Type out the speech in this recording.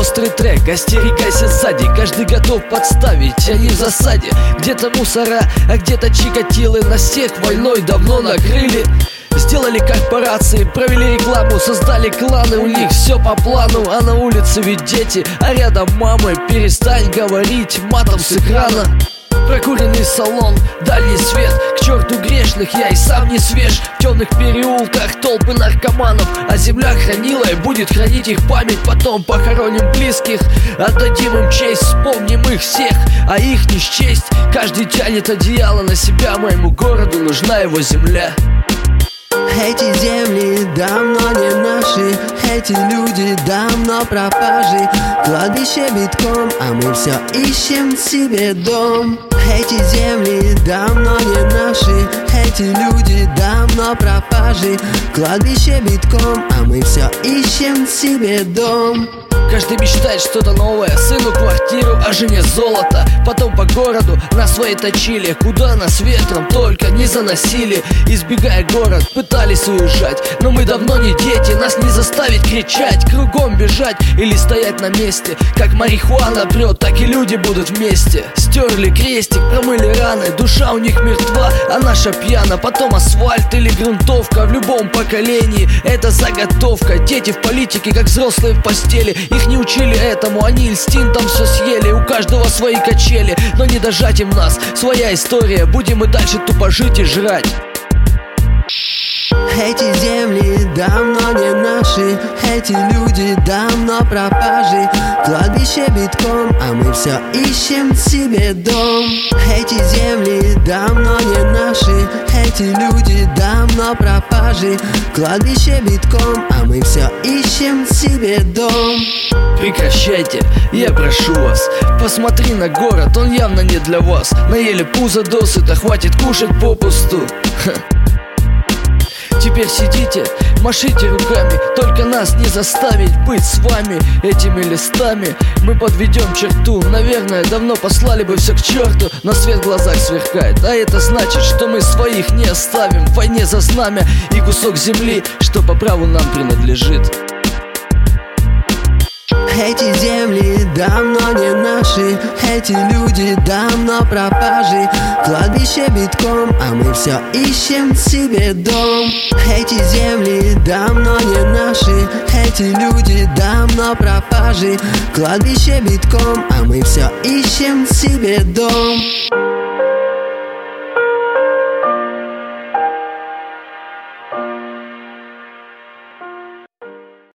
острый трек, остерегайся сзади. Каждый готов подставить, они в засаде. Где-то мусора, а где-то чикатилы. Нас всех войной давно накрыли. Сделали как по рации, провели рекламу, создали кланы. У них все по плану, а на улице ведь дети, а рядом мамы. Перестань говорить матом с экрана. Прокуренный салон, дальний свет. К черту грешных, я и сам не свеж. В темных переулках толпы наркоманов, а земля хранила и будет хранить их память. Потом похороним близких, отдадим им честь, вспомним их всех, а их не счесть. Каждый тянет одеяло на себя, моему городу нужна его земля. Эти земли давно не наши, эти люди давно пропажи. Кладбище битком, а мы все ищем себе дом. Эти земли давно не наши, эти люди давно пропажи. Кладбище битком, а мы все ищем себе дом. Каждый мечтает что-то новое, сыну квартиру, а жене золото. Потом по городу нас свои точили, куда нас ветром только не заносили. Избегая город, пытались уезжать, но мы давно не дети, нас не заставить кричать, кругом бежать или стоять на месте. Как марихуана прет, так и люди будут вместе. Стерли крестик, промыли раны, душа у них мертва, а наша пьяна. Потом асфальт или грунтовка, в любом поколении это заготовка. Дети в политике, как взрослые в постели. Их не учили этому, они инстинктом все съели. У каждого свои качели, но не дожать им нас. Своя история, будем и дальше тупо жить и жрать. Эти земли давно не наши, эти люди давно пропажи. Кладбище битком, а мы все ищем себе дом. Эти земли давно не наши, эти люди давно пропажи. Кладбище битком, а мы все ищем себе дом. Прекращайте, я прошу вас. Посмотри на город, он явно не для вас. Наели пузо досыта, хватит кушать попусту. Теперь сидите, машите руками, только нас не заставить быть с вами. Этими листами мы подведем черту. Наверное, давно послали бы все к черту, но свет в глазах сверкает, а это значит, что мы своих не оставим в войне за знамя и кусок земли, что по праву нам принадлежит. Эти земли давно не наши, эти люди давно пропажи. Кладбище битком, а мы все ищем себе дом. Эти земли давно не наши, эти люди давно пропажи. Кладбище битком, а мы все ищем себе дом.